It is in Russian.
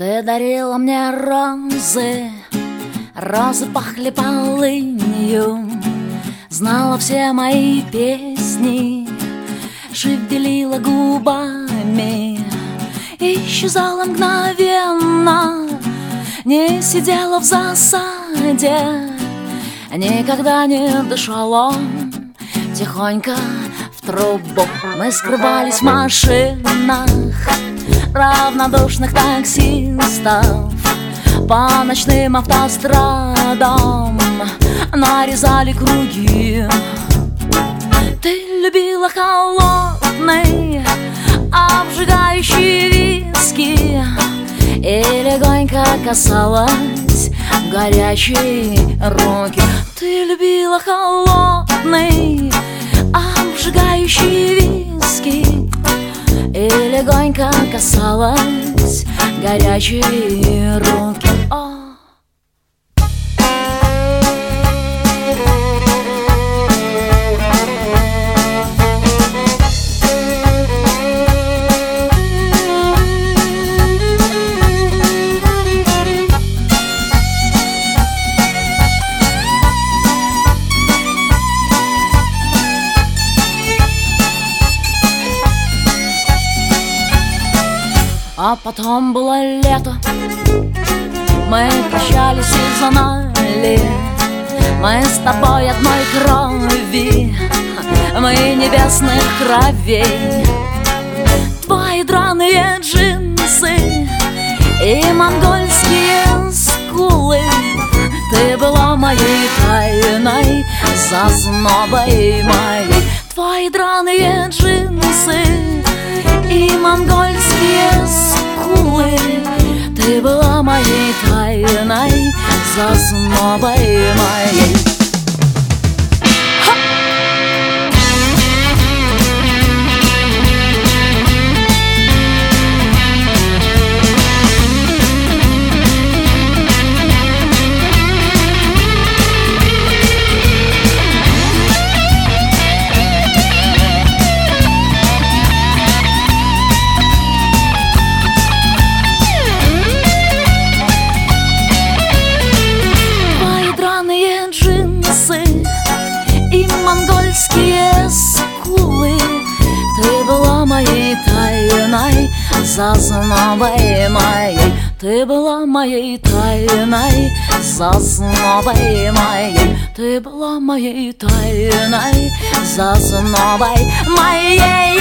Ты дарила мне розы, розы пахли полынью, знала все мои песни, шевелила губами, исчезала мгновенно, не сидела в засаде, никогда не дышала тихонько в трубу. Мы скрывались в машинах равнодушных таксистов, по ночным автострадам нарезали круги. Ты любила холодный, обжигающий виски и легонько касалась горячей руки. Ты любила холодный, обжигающий виски и легонько касалась горячей руки. А потом было лето, мы прощались и знали, мы с тобой одной крови, мы небесных кровей. Твои драные джинсы и монгольские скулы, ты была моей тайной, зазнобой моей. Твои драные джинсы и монгольские скулы, ты была моей тайной, зазнобой моей. Монгольские скулы, ты была моей тайной, зазнобой моей. Ты была моей тайной, зазнобой моей. Ты была моей тайной, зазнобой моей.